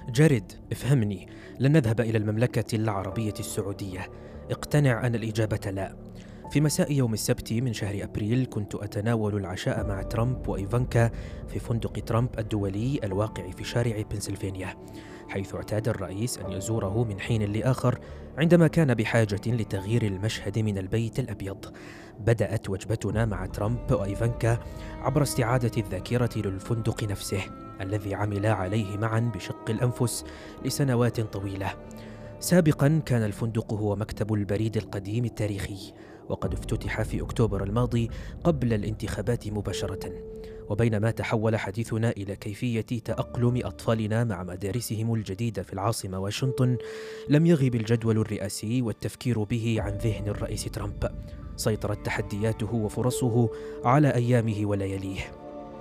جارد، افهمني. لن نذهب إلى المملكة العربية السعودية. اقتنع أن الإجابة لا. في مساء يوم السبت من شهر أبريل كنت أتناول العشاء مع ترامب وإيفانكا في فندق ترامب الدولي الواقع في شارع بنسلفانيا، حيث اعتاد الرئيس أن يزوره من حين لآخر عندما كان بحاجة لتغيير المشهد من البيت الأبيض. بدأت وجبتنا مع ترامب وإيفانكا عبر استعادة الذاكرة للفندق نفسه الذي عملا عليه معا بشق الأنفس لسنوات طويلة. سابقا كان الفندق هو مكتب البريد القديم التاريخي، وقد افتتح في أكتوبر الماضي قبل الانتخابات مباشرة. وبينما تحول حديثنا إلى كيفية تأقلم أطفالنا مع مدارسهم الجديدة في العاصمة واشنطن، لم يغب الجدول الرئاسي والتفكير به عن ذهن الرئيس ترامب. سيطرت تحدياته وفرصه على أيامه ولياليه.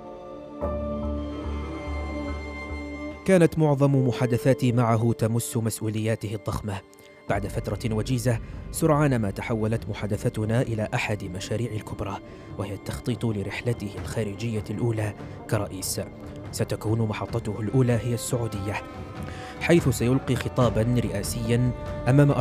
كانت معظم محادثاتي معه تمس مسؤولياته الضخمة. بعد فترة وجيزة سرعان ما تحولت محادثتنا إلى أحد مشاريع الكبرى، وهي التخطيط لرحلته الخارجية الأولى كرئيس. ستكون محطته الأولى هي السعودية، حيث سيلقي خطابا رئاسيا أمام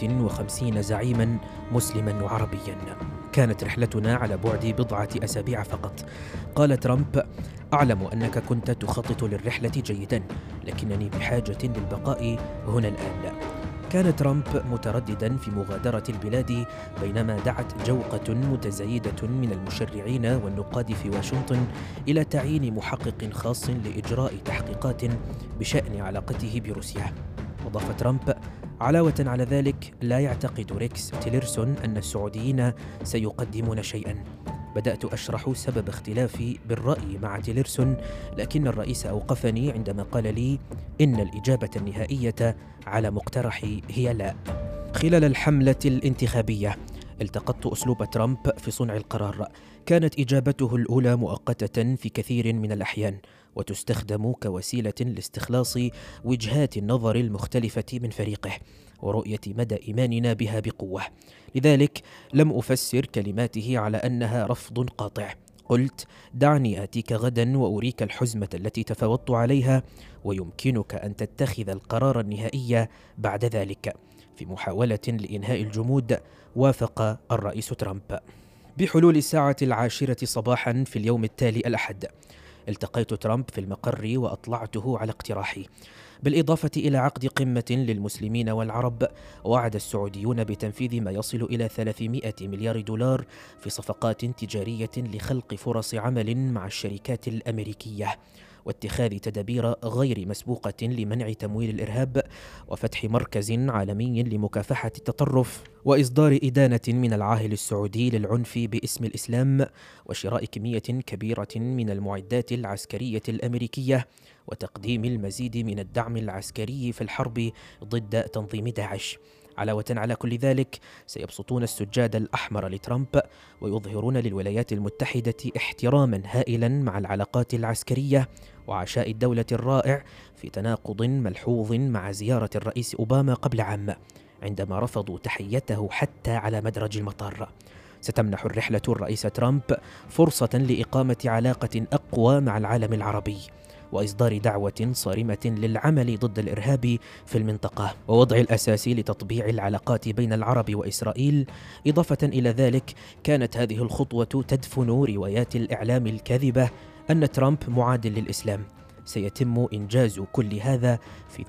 54 زعيما مسلما وعربيا. كانت رحلتنا على بعد بضعة أسابيع فقط. قال ترامب: أعلم أنك كنت تخطط للرحلة جيدا، لكنني بحاجة للبقاء هنا الآن. كان ترامب مترددا في مغادرة البلاد، بينما دعت جوقة متزايدة من المشرعين والنقاد في واشنطن إلى تعيين محقق خاص لإجراء تحقيقات بشأن علاقته بروسيا. أضاف ترامب: علاوة على ذلك، لا يعتقد ريكس تيلرسون أن السعوديين سيقدمون شيئا. بدأت أشرح سبب اختلافي بالرأي مع تيلرسون، لكن الرئيس أوقفني عندما قال لي إن الإجابة النهائية على مقترحي هي لا. خلال الحملة الانتخابية التقطت أسلوب ترامب في صنع القرار. كانت إجابته الأولى مؤقتة في كثير من الأحيان، وتستخدم كوسيلة لاستخلاص وجهات النظر المختلفة من فريقه ورؤية مدى إيماننا بها بقوة. لذلك لم أفسر كلماته على أنها رفض قاطع. قلت: دعني آتيك غدا وأريك الحزمة التي تفاوضت عليها، ويمكنك أن تتخذ القرار النهائي بعد ذلك. في محاولة لإنهاء الجمود، وافق الرئيس ترامب. بحلول الساعة 10 صباحا في اليوم التالي الأحد، التقيت ترامب في المقر وأطلعته على اقتراحي. بالإضافة إلى عقد قمة للمسلمين والعرب، وعد السعوديون بتنفيذ ما يصل إلى 300 مليار دولار في صفقات تجارية لخلق فرص عمل مع الشركات الأمريكية، واتخاذ تدابير غير مسبوقة لمنع تمويل الإرهاب، وفتح مركز عالمي لمكافحة التطرف، وإصدار إدانة من العاهل السعودي للعنف باسم الإسلام، وشراء كمية كبيرة من المعدات العسكرية الأمريكية، وتقديم المزيد من الدعم العسكري في الحرب ضد تنظيم داعش. علاوة على كل ذلك، سيبسطون السجاد الأحمر لترامب ويظهرون للولايات المتحدة احتراما هائلا مع العلاقات العسكرية وعشاء الدولة الرائع، في تناقض ملحوظ مع زيارة الرئيس أوباما قبل عام عندما رفضوا تحيته حتى على مدرج المطار. ستمنح الرحلة الرئيس ترامب فرصة لإقامة علاقة أقوى مع العالم العربي، وإصدار دعوة صارمة للعمل ضد الإرهاب في المنطقة، ووضع الأساس لتطبيع العلاقات بين العرب وإسرائيل. إضافة إلى ذلك، كانت هذه الخطوة تدفن روايات الإعلام الكاذبة أن ترامب معاد للإسلام. سيتم إنجاز كل هذا في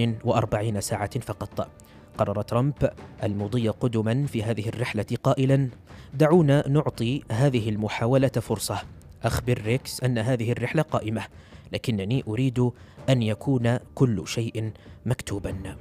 48 ساعة فقط. قرر ترامب المضي قدما في هذه الرحلة قائلا: دعونا نعطي هذه المحاولة فرصة. أخبر ريكس أن هذه الرحلة قائمة، لكنني أريد أن يكون كل شيء مكتوبا.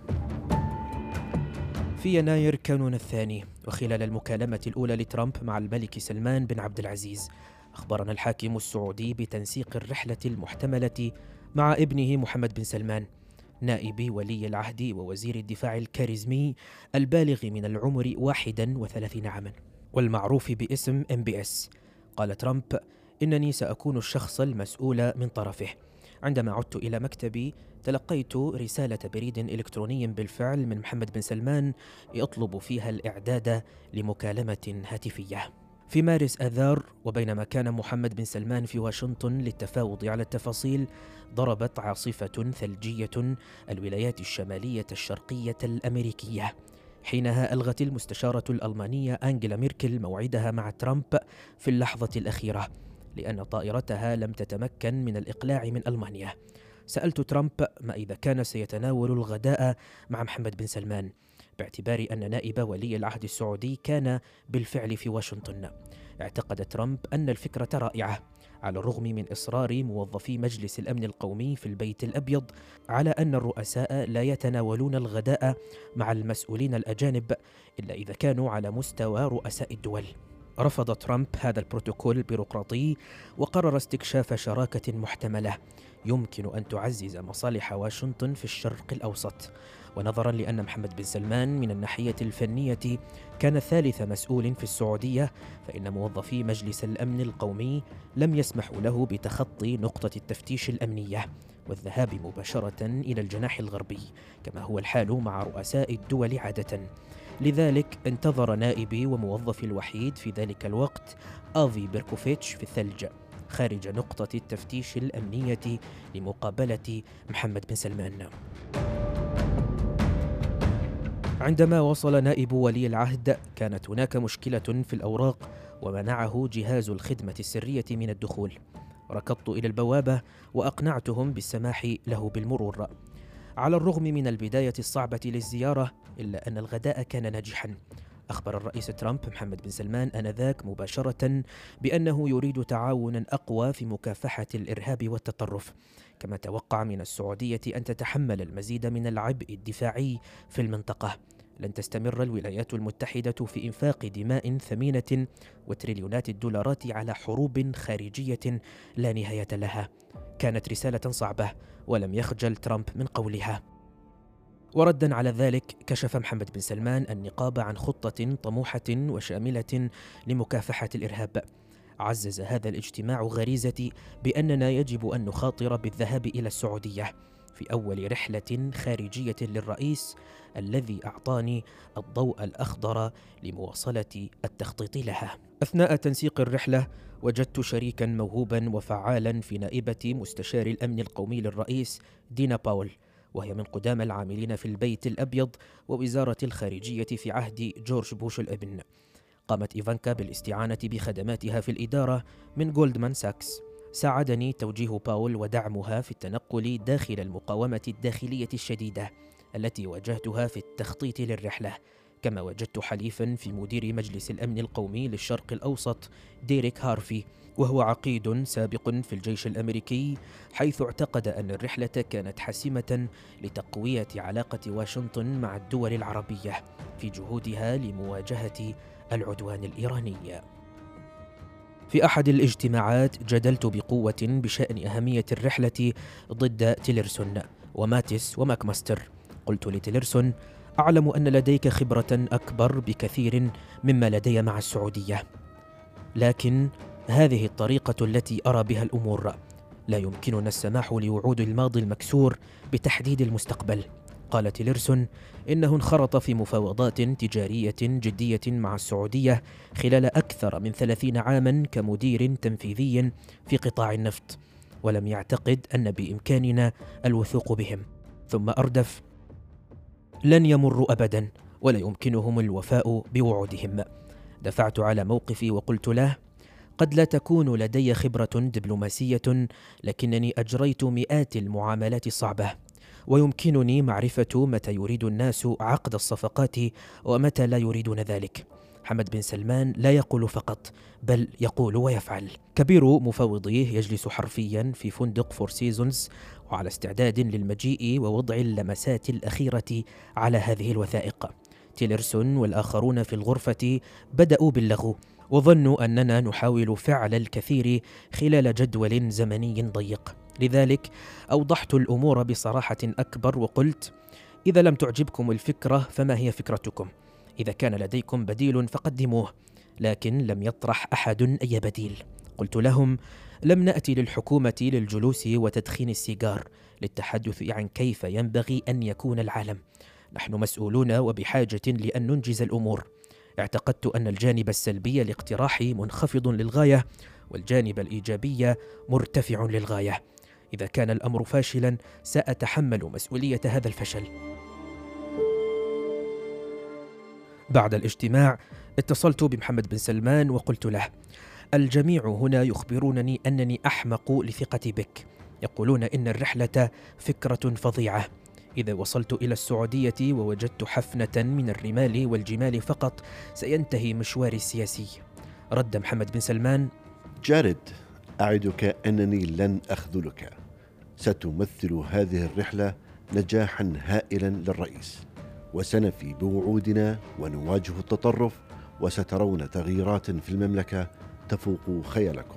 في يناير كانون الثاني، وخلال المكالمة الأولى لترامب مع الملك سلمان بن عبد العزيز، أخبرنا الحاكم السعودي بتنسيق الرحلة المحتملة مع ابنه محمد بن سلمان، نائب ولي العهد ووزير الدفاع الكاريزمي البالغ من العمر 31 عاما، والمعروف باسم MBS. قال ترامب: إنني سأكون الشخص المسؤول من طرفه. عندما عدت إلى مكتبي، تلقيت رسالة بريد إلكتروني بالفعل من محمد بن سلمان يطلب فيها الإعداد لمكالمة هاتفية. في مارس آذار، وبينما كان محمد بن سلمان في واشنطن للتفاوض على التفاصيل، ضربت عاصفة ثلجية الولايات الشمالية الشرقية الأمريكية. حينها ألغت المستشارة الألمانية أنجيلا ميركل موعدها مع ترامب في اللحظة الأخيرة، لأن طائرتها لم تتمكن من الإقلاع من ألمانيا. سألت ترامب ما إذا كان سيتناول الغداء مع محمد بن سلمان، باعتبار أن نائب ولي العهد السعودي كان بالفعل في واشنطن. اعتقد ترامب أن الفكرة رائعة، على الرغم من إصرار موظفي مجلس الأمن القومي في البيت الأبيض على أن الرؤساء لا يتناولون الغداء مع المسؤولين الأجانب إلا إذا كانوا على مستوى رؤساء الدول. رفض ترامب هذا البروتوكول البيروقراطي، وقرر استكشاف شراكة محتملة يمكن أن تعزز مصالح واشنطن في الشرق الأوسط. ونظرا لأن محمد بن سلمان من الناحية الفنية كان ثالث مسؤول في السعودية، فإن موظفي مجلس الأمن القومي لم يسمحوا له بتخطي نقطة التفتيش الأمنية والذهاب مباشرة إلى الجناح الغربي كما هو الحال مع رؤساء الدول عادة. لذلك انتظر نائبي وموظفي الوحيد في ذلك الوقت آفي بيركوفيتش في الثلج خارج نقطة التفتيش الأمنية لمقابلة محمد بن سلمان. عندما وصل نائب ولي العهد كانت هناك مشكلة في الأوراق، ومنعه جهاز الخدمة السرية من الدخول. ركضت إلى البوابة وأقنعتهم بالسماح له بالمرور. على الرغم من البداية الصعبة للزيارة، إلا أن الغداء كان ناجحا. أخبر الرئيس ترامب محمد بن سلمان آنذاك مباشرة بأنه يريد تعاونا أقوى في مكافحة الإرهاب والتطرف، كما توقع من السعودية أن تتحمل المزيد من العبء الدفاعي في المنطقة. لن تستمر الولايات المتحدة في إنفاق دماء ثمينة وتريليونات الدولارات على حروب خارجية لا نهاية لها. كانت رسالة صعبة، ولم يخجل ترامب من قولها. وردا على ذلك، كشف محمد بن سلمان النقاب عن خطة طموحة وشاملة لمكافحة الإرهاب. عزز هذا الاجتماع غريزتي بأننا يجب أن نخاطر بالذهاب إلى السعودية في أول رحلة خارجية للرئيس، الذي أعطاني الضوء الأخضر لمواصلة التخطيط لها. أثناء تنسيق الرحلة وجدت شريكا موهوبا وفعالا في نائبة مستشار الأمن القومي للرئيس دينا باول، وهي من قدام العاملين في البيت الأبيض ووزارة الخارجية في عهد جورج بوش الابن. قامت إيفانكا بالاستعانة بخدماتها في الإدارة من جولدمان ساكس. ساعدني توجيه باول ودعمها في التنقل داخل المقاومة الداخلية الشديدة التي واجهتها في التخطيط للرحلة، كما وجدت حليفا في مدير مجلس الأمن القومي للشرق الأوسط ديريك هارفي، وهو عقيد سابق في الجيش الأمريكي، حيث اعتقد أن الرحلة كانت حاسمة لتقوية علاقة واشنطن مع الدول العربية في جهودها لمواجهة العدوان الإيراني. في أحد الاجتماعات جدلت بقوة بشأن أهمية الرحلة ضد تيلرسون وماتيس وماكماستر. قلت لتيلرسون: أعلم أن لديك خبرة أكبر بكثير مما لدي مع السعودية، لكن هذه الطريقة التي أرى بها الأمور. لا يمكننا السماح لوعود الماضي المكسور بتحديد المستقبل. قال تيلرسون إنه انخرط في مفاوضات تجارية جدية مع السعودية خلال أكثر من 30 عاما كمدير تنفيذي في قطاع النفط، ولم يعتقد أن بإمكاننا الوثوق بهم. ثم أردف: لن يمروا أبدا، ولا يمكنهم الوفاء بوعودهم. دفعت على موقفي وقلت له: قد لا تكون لدي خبرة دبلوماسية، لكنني أجريت مئات المعاملات الصعبة، ويمكنني معرفة متى يريد الناس عقد الصفقات ومتى لا يريدون ذلك. محمد بن سلمان لا يقول فقط، بل يقول ويفعل. كبير مفوضيه يجلس حرفيا في فندق فور سيزونز وعلى استعداد للمجيء ووضع اللمسات الأخيرة على هذه الوثائق. تيلرسون والآخرون في الغرفة بدأوا باللغو، وظنوا أننا نحاول فعل الكثير خلال جدول زمني ضيق. لذلك أوضحت الأمور بصراحة أكبر وقلت: إذا لم تعجبكم الفكرة فما هي فكرتكم؟ إذا كان لديكم بديل فقدموه. لكن لم يطرح أحد أي بديل. قلت لهم: لم نأتي للحكومة للجلوس وتدخين السيجار للتحدث عن كيف ينبغي أن يكون العالم. نحن مسؤولون وبحاجة لأن ننجز الأمور. اعتقدت أن الجانب السلبي لاقتراحي منخفض للغاية والجانب الإيجابي مرتفع للغاية. إذا كان الأمر فاشلا سأتحمل مسؤولية هذا الفشل. بعد الاجتماع اتصلت بمحمد بن سلمان وقلت له: الجميع هنا يخبرونني أنني أحمق لثقتي بك، يقولون إن الرحلة فكرة فظيعة. إذا وصلت إلى السعودية ووجدت حفنة من الرمال والجمال فقط سينتهي مشواري السياسي. رد محمد بن سلمان: جارد، أعدك أنني لن أخذلك. ستمثل هذه الرحلة نجاحا هائلا للرئيس، وسنفي بوعودنا ونواجه التطرف، وسترون تغييرات في المملكة تفوق خيالكم.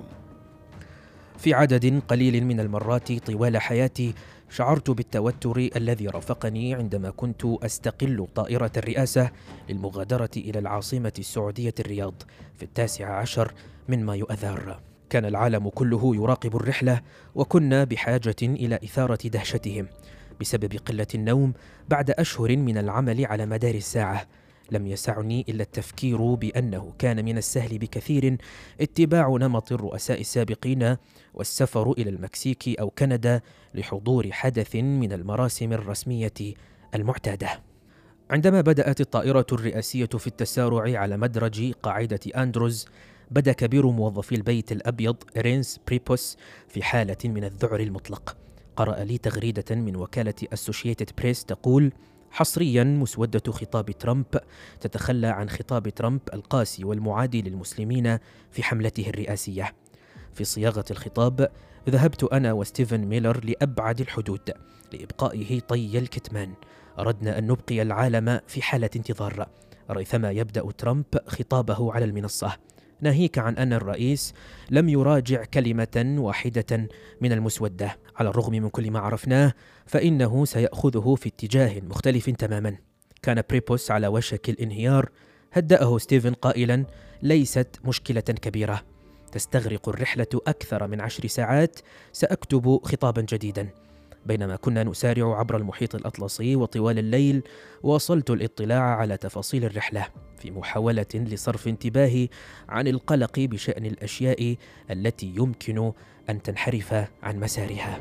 في عدد قليل من المرات طوال حياتي شعرت بالتوتر الذي رافقني عندما كنت أستقل طائرة الرئاسة للمغادرة إلى العاصمة السعودية الرياض في 19 من مايو آذار. كان العالم كله يراقب الرحلة، وكنا بحاجة إلى إثارة دهشتهم بسبب قلة النوم بعد أشهر من العمل على مدار الساعة. لم يسعني إلا التفكير بأنه كان من السهل بكثير اتباع نمط الرؤساء السابقين والسفر إلى المكسيك أو كندا لحضور حدث من المراسم الرسمية المعتادة. عندما بدأت الطائرة الرئاسية في التسارع على مدرج قاعدة أندروز، بدا كبير موظفي البيت الأبيض رينس بريبوس في حالة من الذعر المطلق. قرأ لي تغريدة من وكالة أسوشيتد بريس تقول: حصريا، مسودة خطاب ترامب تتخلى عن خطاب ترامب القاسي والمعادي للمسلمين في حملته الرئاسية. في صياغة الخطاب ذهبت أنا وستيفن ميلر لأبعد الحدود لإبقائه طي الكتمان. أردنا أن نبقي العالم في حالة انتظار ريثما يبدأ ترامب خطابه على المنصة، ناهيك عن أن الرئيس لم يراجع كلمة واحدة من المسودة. على الرغم من كل ما عرفناه فإنه سيأخذه في اتجاه مختلف تماما. كان بريبوس على وشك الانهيار. هدأه ستيفن قائلا: ليست مشكلة كبيرة، تستغرق الرحلة أكثر من 10 ساعات، سأكتب خطابا جديدا. بينما كنا نسارع عبر المحيط الأطلسي وطوال الليل، واصلت الاطلاع على تفاصيل الرحلة في محاولة لصرف انتباهي عن القلق بشأن الأشياء التي يمكن أن تنحرف عن مسارها.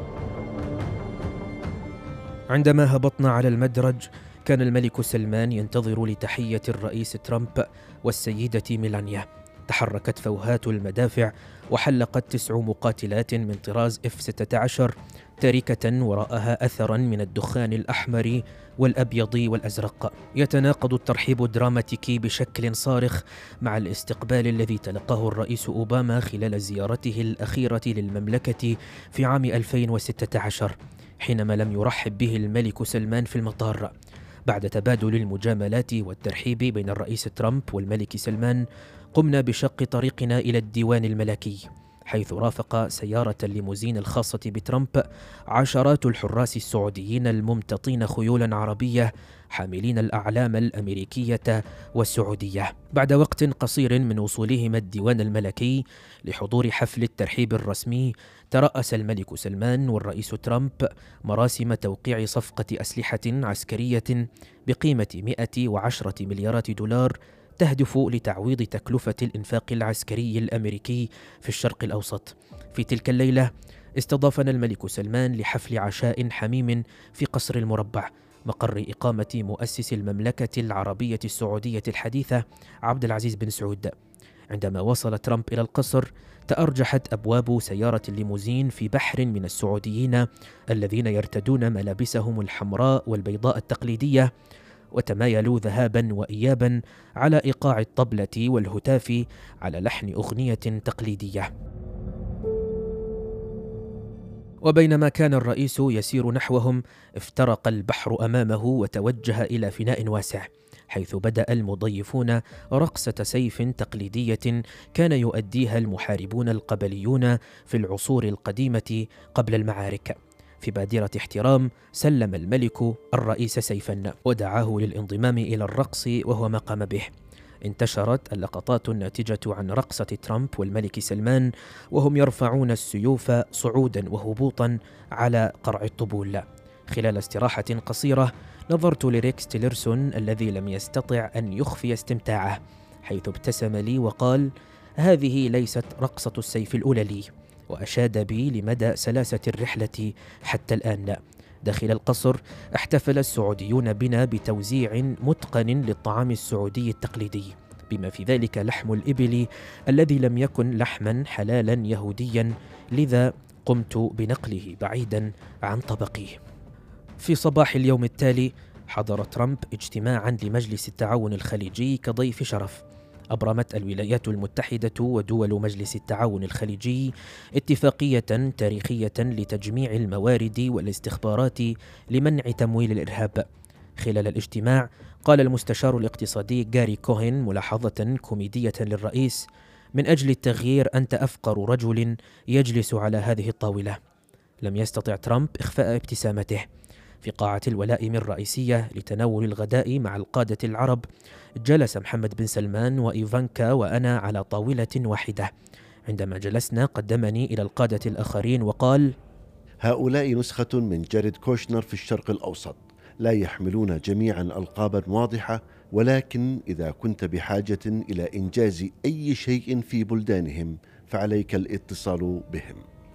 عندما هبطنا على المدرج كان الملك سلمان ينتظر لتحية الرئيس ترامب والسيدة ميلانيا. تحركت فوهات المدافع وحلقت 9 مقاتلات من طراز F-16 تاركة وراءها أثرا من الدخان الأحمر والأبيض والأزرق. يتناقض الترحيب الدراماتيكي بشكل صارخ مع الاستقبال الذي تلقاه الرئيس أوباما خلال زيارته الأخيرة للمملكة في عام 2016، حينما لم يرحب به الملك سلمان في المطار. بعد تبادل المجاملات والترحيب بين الرئيس ترامب والملك سلمان، قمنا بشق طريقنا إلى الديوان الملكي، حيث رافق سيارة الليموزين الخاصة بترامب عشرات الحراس السعوديين الممتطين خيولا عربية حاملين الأعلام الأمريكية والسعودية. بعد وقت قصير من وصولهما الديوان الملكي لحضور حفل الترحيب الرسمي، ترأس الملك سلمان والرئيس ترامب مراسم توقيع صفقة أسلحة عسكرية بقيمة 110 مليارات دولار تهدف لتعويض تكلفة الإنفاق العسكري الأمريكي في الشرق الأوسط. في تلك الليلة استضافنا الملك سلمان لحفل عشاء حميم في قصر المربع، مقر إقامة مؤسس المملكة العربية السعودية الحديثة عبد العزيز بن سعود. عندما وصل ترامب إلى القصر، تأرجحت أبواب سيارة الليموزين في بحر من السعوديين الذين يرتدون ملابسهم الحمراء والبيضاء التقليدية، وتمايلوا ذهابا وإيابا على إيقاع الطبلة والهتاف على لحن أغنية تقليدية. وبينما كان الرئيس يسير نحوهم، افترق البحر أمامه وتوجه إلى فناء واسع، حيث بدأ المضيفون رقصة سيف تقليدية كان يؤديها المحاربون القبليون في العصور القديمة قبل المعارك. في بادرة احترام سلم الملك الرئيس سيفا ودعاه للانضمام إلى الرقص، وهو ما قام به. انتشرت اللقطات الناتجة عن رقصة ترامب والملك سلمان وهم يرفعون السيوف صعودا وهبوطا على قرع الطبول. خلال استراحة قصيرة نظرت لريكس تيلرسون الذي لم يستطع أن يخفي استمتاعه، حيث ابتسم لي وقال: هذه ليست رقصة السيف الأولى لي، وأشاد بي لمدى سلاسة الرحلة حتى الآن. داخل القصر احتفل السعوديون بنا بتوزيع متقن للطعام السعودي التقليدي، بما في ذلك لحم الإبل الذي لم يكن لحما حلالا يهوديا، لذا قمت بنقله بعيدا عن طبقي. في صباح اليوم التالي حضر ترامب اجتماعا لمجلس التعاون الخليجي كضيف شرف. أبرمت الولايات المتحدة ودول مجلس التعاون الخليجي اتفاقية تاريخية لتجميع الموارد والاستخبارات لمنع تمويل الإرهاب. خلال الاجتماع قال المستشار الاقتصادي غاري كوهين ملاحظة كوميدية للرئيس: من أجل التغيير أنت أفقر رجل يجلس على هذه الطاولة. لم يستطع ترامب إخفاء ابتسامته. في قاعة الولائم الرئيسية لتناول الغداء مع القادة العرب جلس محمد بن سلمان وإيفانكا وأنا على طاولة واحدة. عندما جلسنا قدمني إلى القادة الآخرين وقال: هؤلاء نسخة من جاريد كوشنر في الشرق الأوسط، لا يحملون جميعا ألقابا واضحة، ولكن إذا كنت بحاجة إلى إنجاز أي شيء في بلدانهم فعليك الاتصال بهم.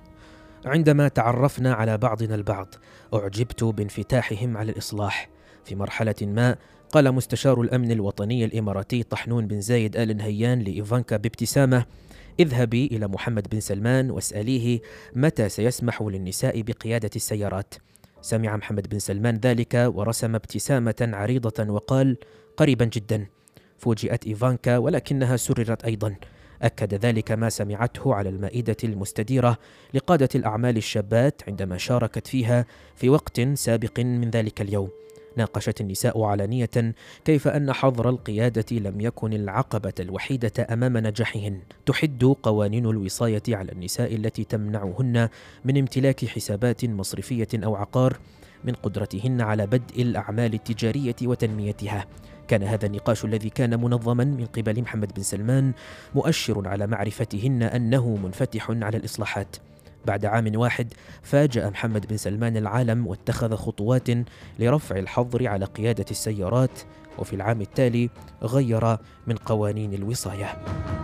عندما تعرفنا على بعضنا البعض أعجبت بانفتاحهم على الإصلاح. في مرحلة ما قال مستشار الأمن الوطني الإماراتي طحنون بن زايد آل نهيان لإيفانكا بابتسامة: اذهبي إلى محمد بن سلمان واسأليه متى سيسمح للنساء بقيادة السيارات. سمع محمد بن سلمان ذلك ورسم ابتسامة عريضة وقال: قريبا جدا. فوجئت إيفانكا ولكنها سررت أيضا. أكد ذلك ما سمعته على المائدة المستديرة لقادة الأعمال الشابات عندما شاركت فيها في وقت سابق من ذلك اليوم. ناقشت النساء علانية كيف أن حظر القيادة لم يكن العقبة الوحيدة أمام نجاحهن. تحد قوانين الوصاية على النساء التي تمنعهن من امتلاك حسابات مصرفية أو عقار من قدرتهن على بدء الأعمال التجارية وتنميتها. كان هذا النقاش الذي كان منظما من قبل محمد بن سلمان مؤشر على معرفتهن أنه منفتح على الإصلاحات. بعد عام واحد فاجأ محمد بن سلمان العالم واتخذ خطوات لرفع الحظر على قيادة السيارات، وفي العام التالي غير من قوانين الوصاية.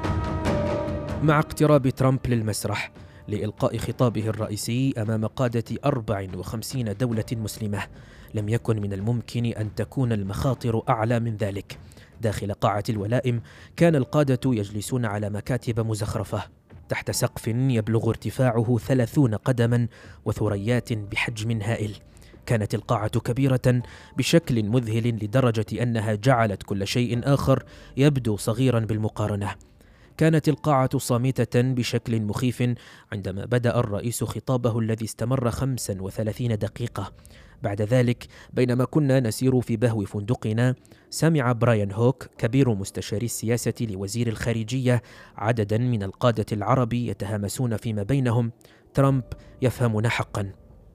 مع اقتراب ترامب للمسرح لإلقاء خطابه الرئيسي أمام قادة 54 دولة مسلمة، لم يكن من الممكن أن تكون المخاطر أعلى من ذلك. داخل قاعة الولائم كان القادة يجلسون على مكاتب مزخرفة تحت سقف يبلغ ارتفاعه 30 قدما وثريات بحجم هائل. كانت القاعة كبيرة بشكل مذهل لدرجة أنها جعلت كل شيء آخر يبدو صغيرا بالمقارنة. كانت القاعة صامتة بشكل مخيف عندما بدأ الرئيس خطابه الذي استمر 35 دقيقة. بعد ذلك بينما كنا نسير في بهو فندقنا سمع براين هوك كبير مستشاري السياسة لوزير الخارجية عددا من القادة العرب يتهامسون فيما بينهم: ترامب يفهمنا حقا.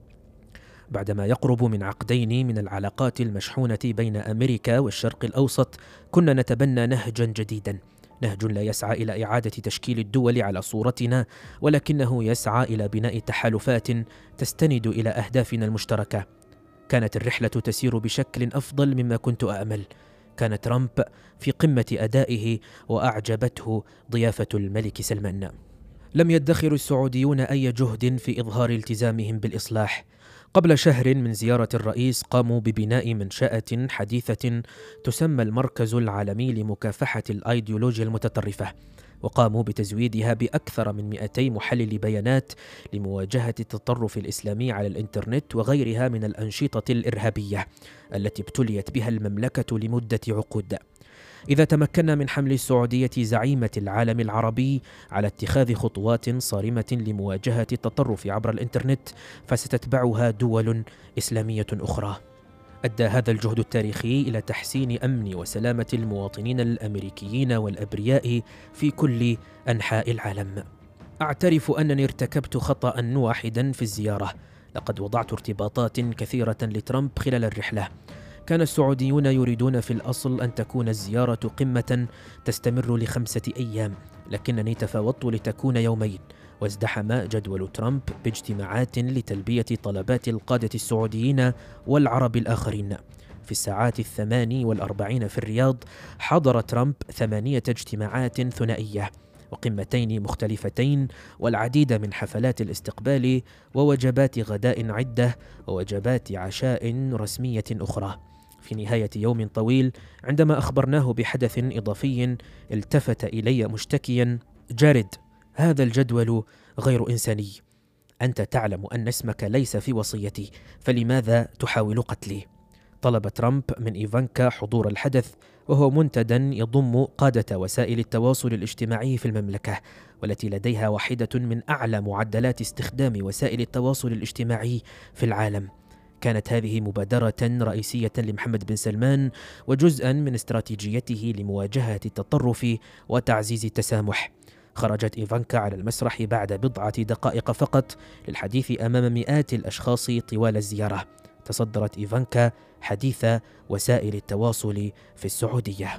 بعدما يقرب من عقدين من العلاقات المشحونة بين أمريكا والشرق الأوسط كنا نتبنى نهجا جديدا، نهج لا يسعى إلى إعادة تشكيل الدول على صورتنا، ولكنه يسعى إلى بناء تحالفات تستند إلى أهدافنا المشتركة. كانت الرحلة تسير بشكل أفضل مما كنت أأمل. كان ترامب في قمة أدائه وأعجبته ضيافة الملك سلمان. لم يدخر السعوديون أي جهد في إظهار التزامهم بالإصلاح. قبل شهر من زيارة الرئيس قاموا ببناء منشأة حديثة تسمى المركز العالمي لمكافحة الأيديولوجيا المتطرفة، وقاموا بتزويدها بأكثر من 200 محلل بيانات لمواجهة التطرف الإسلامي على الإنترنت وغيرها من الأنشطة الإرهابية التي ابتليت بها المملكة لمدة عقود. إذا تمكنا من حمل السعودية زعيمة العالم العربي على اتخاذ خطوات صارمة لمواجهة التطرف عبر الإنترنت فستتبعها دول إسلامية أخرى. أدى هذا الجهد التاريخي إلى تحسين أمن وسلامة المواطنين الأمريكيين والأبرياء في كل أنحاء العالم. أعترف أنني ارتكبت خطأ واحدا في الزيارة. لقد وضعت ارتباطات كثيرة لترامب خلال الرحلة. كان السعوديون يريدون في الأصل أن تكون الزيارة قمة تستمر ل5 أيام، لكنني تفاوضت لتكون يومين، وازدحم جدول ترامب باجتماعات لتلبية طلبات القادة السعوديين والعرب الآخرين. في الساعات 48 في الرياض حضر ترامب 8 اجتماعات ثنائية وقمتين مختلفتين والعديد من حفلات الاستقبال ووجبات غداء عدة ووجبات عشاء رسمية أخرى. في نهاية يوم طويل عندما أخبرناه بحدث إضافي التفت إلي مشتكيا: جاريد، هذا الجدول غير إنساني. أنت تعلم أن اسمك ليس في وصيتي، فلماذا تحاول قتلي؟ طلب ترامب من إيفانكا حضور الحدث، وهو منتدى يضم قادة وسائل التواصل الاجتماعي في المملكة، والتي لديها واحدة من أعلى معدلات استخدام وسائل التواصل الاجتماعي في العالم. كانت هذه مبادرة رئيسية لمحمد بن سلمان وجزءا من استراتيجيته لمواجهة التطرف وتعزيز التسامح. خرجت إيفانكا على المسرح بعد بضعة دقائق فقط للحديث أمام مئات الأشخاص طوال الزيارة. تصدرت إيفانكا حديث وسائل التواصل في السعودية.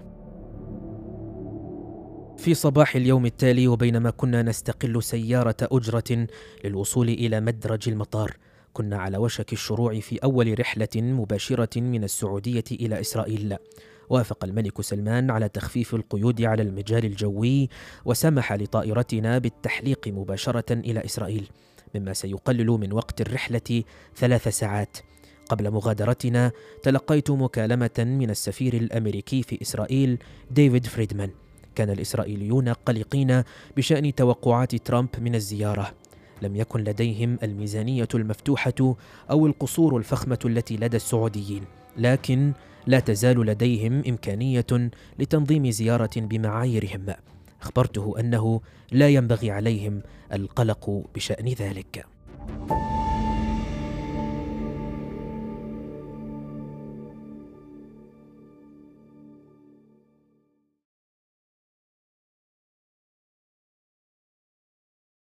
في صباح اليوم التالي، وبينما كنا نستقل سيارة أجرة للوصول إلى مدرج المطار، كنا على وشك الشروع في أول رحلة مباشرة من السعودية إلى إسرائيل. وافق الملك سلمان على تخفيف القيود على المجال الجوي، وسمح لطائرتنا بالتحليق مباشرة إلى إسرائيل، مما سيقلل من وقت الرحلة 3 ساعات. قبل مغادرتنا تلقيت مكالمة من السفير الأمريكي في إسرائيل ديفيد فريدمان. كان الإسرائيليون قلقين بشأن توقعات ترامب من الزيارة. لم يكن لديهم الميزانية المفتوحة أو القصور الفخمة التي لدى السعوديين، لكن لا تزال لديهم إمكانية لتنظيم زيارة بمعاييرهم. أخبرته أنه لا ينبغي عليهم القلق بشأن ذلك.